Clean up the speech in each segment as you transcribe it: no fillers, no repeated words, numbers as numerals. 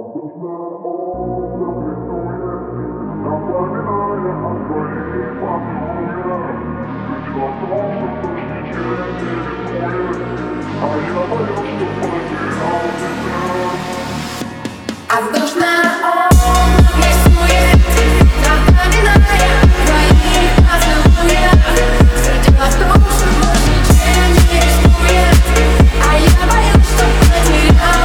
Воздушная область рисует, напоминая твои поцелуи. Среди воздушных больше ничем не рискует, а я боюсь, что потерял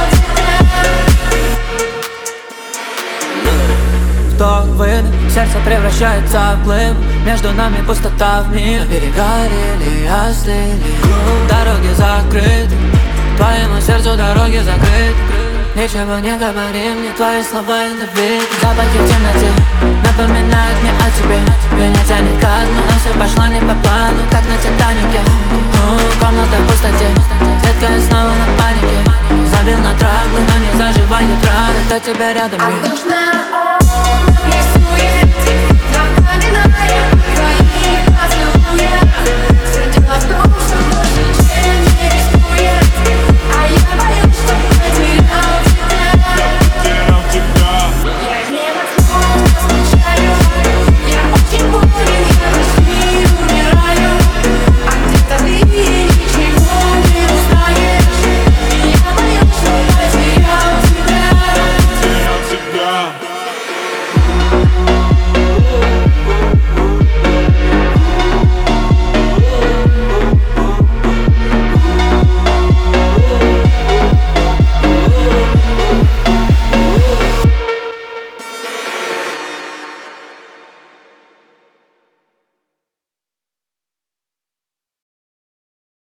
тебя. Вдох, выдох, сердце превращается в плыв. Между нами пустота в миг. Берега рели остыли, дороги закрыты. Твоему сердцу дороги закрыты. Ничего не говори мне, твои слова это бит. Запахи в темноте напоминают мне о тебе. Меня тянет ко дну, но все пошло не по плану, как на Титанике. Комната в пустоте, детка я снова на панике. Забил на траблы, но не заживает раны, до тебя рядом. Воздушная